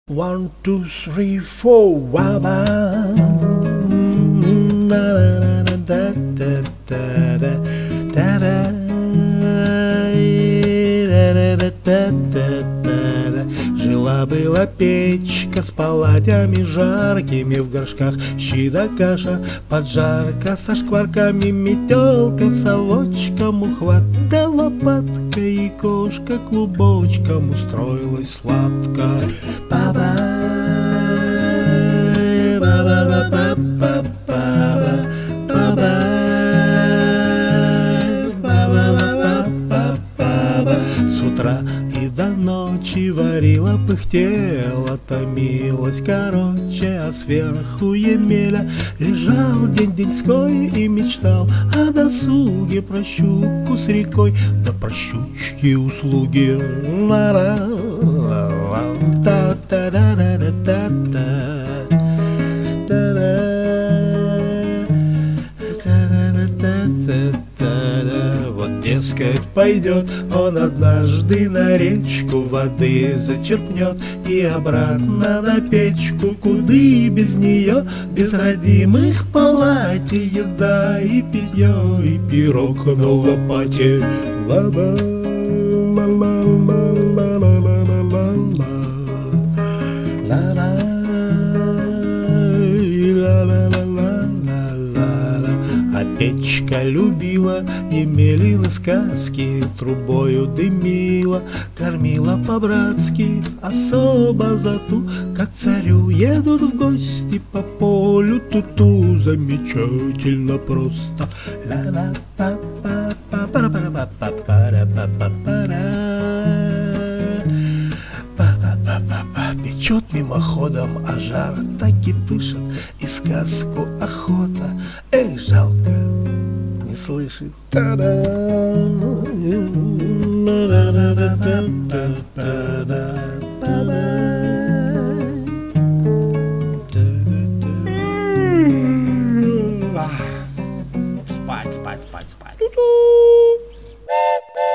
One, two, three, four, waba. Жила-была печка с палатями жаркими, в горшках щи да каша, поджарка со шкварками, метелка, совочком ухват да лопатка, и кошка клубочком устроилась сладко. Баба, баба, баба, баба, баба, баба, баба, баба. С утра и до ночи варила, пыхтела, томилась, короче, а сверху Емеля лежал день-деньской и мечтал о досуге, про щуку с рекой, да про щучьи услуги. Вот, дескать, пойдет он однажды на речку, воды зачерпнет и обратно на печку, куды без нее, без родимых палате, еда и питье, и пирог на лопате. Ла-ла, ла-ла-ла-ла-ла-ла-ла-ла. А печка любила Емелины сказки, трубою дымила, кормила по-братски, особо за ту, как царю едут в гости по полю туту, замечательно просто. Печет мимоходом, а жар так и пышет, и сказку охота. Эх, жалко, не слышит. Спать, спать, спать, спать.